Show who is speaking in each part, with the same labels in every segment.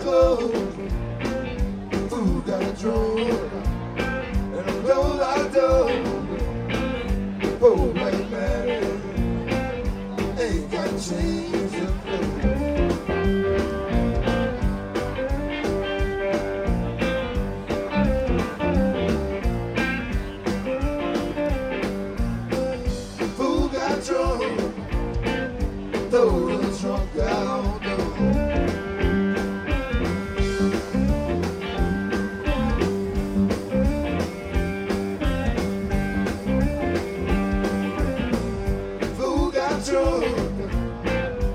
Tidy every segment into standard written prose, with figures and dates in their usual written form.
Speaker 1: clothes. Fool got a drove. And a clothes I do. Poor black man ain't got change to play. Fool got drove. Throw the trunk out the door. Fool got drunk,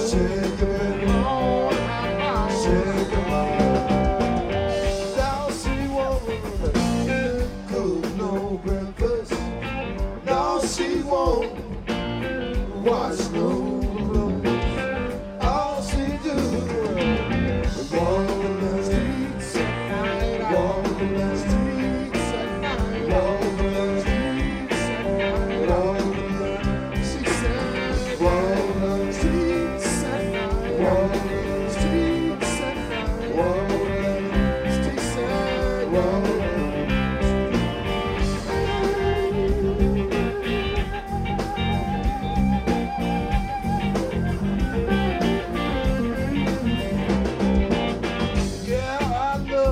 Speaker 1: Shake your bed, shake your mind. Now she won't cook no breakfast. Now she won't wash no clothes. All she do is walk the streets at night. Walk the streets at night. Walk the streets at night. Walk the, she said, walk the streets at night. Walk the streets at night. Walk the streets at night. Walk the yeah, I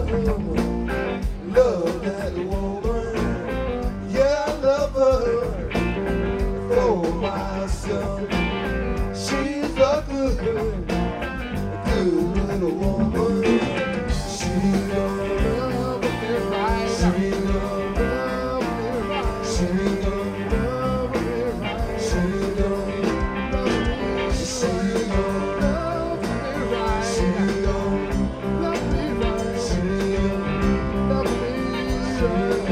Speaker 1: love that woman. Yeah, I love her for myself. She's a good little woman. She gonna love me right. She gonna love me right. She gonna love me right. She gonna love me. She gonna love me right. She gonna love me right. She gonna love me right.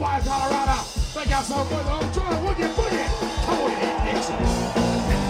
Speaker 2: Everybody, Colorado. Thank y'all so much. I'm trying to Woogie Boogie. Come with it, Dixie.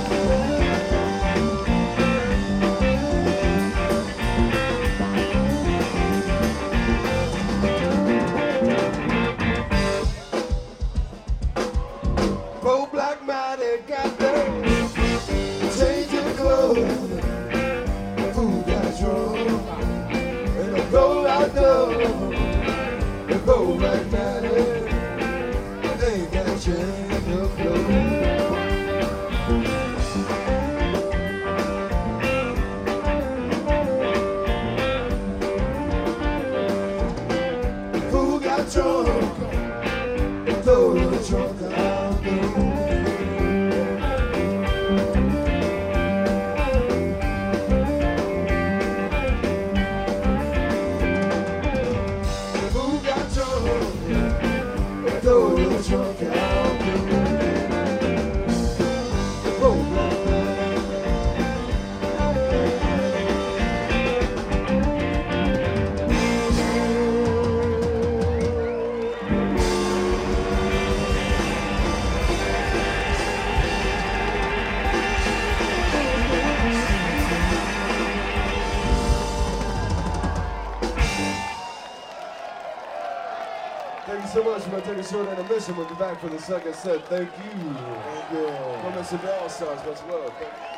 Speaker 1: Pro-black man, they got them changing clothes. Who got drunk? And I go out there. The pro-black man, they ain't got change of clothes. Who got drunk? And throw the trunk out the room. Throw the trunk out the window. Oh, black man. Thank you so much. We're going to take a short intermission. We'll be back for the second set. Thank you. Thank you. Come and see the All-Stars. Much love. Thank you.